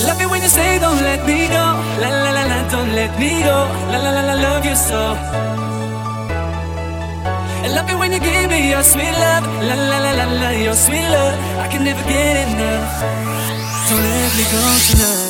love it when you say don't let me go. La la la la, don't let me go. La la la la, love you so. I love it when you give me your sweet love. La la la la la, your sweet love. I can never get enough. Don't let me go tonight.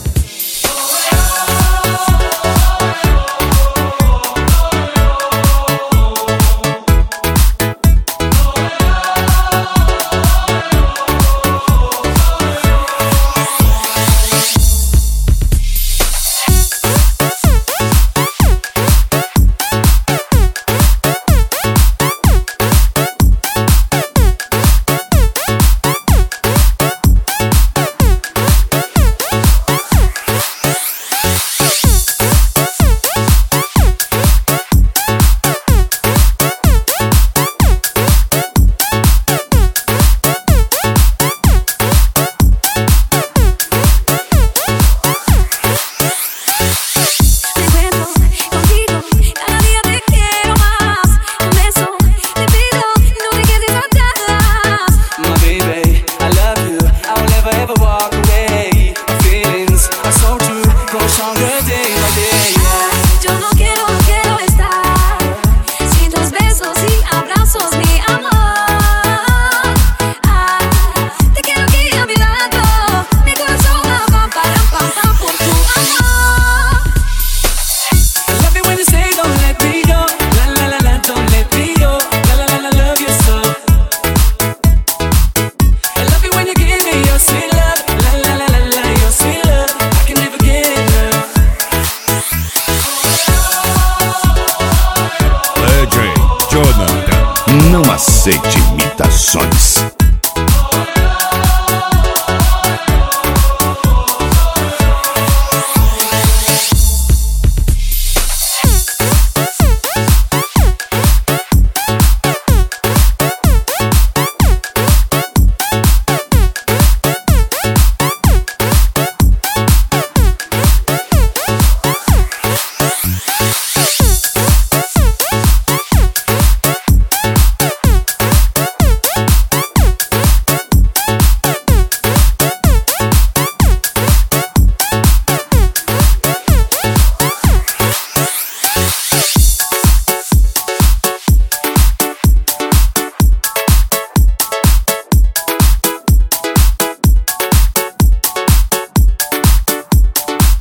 Não aceite imitações.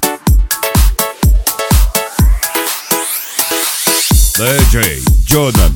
DJ Jonathan.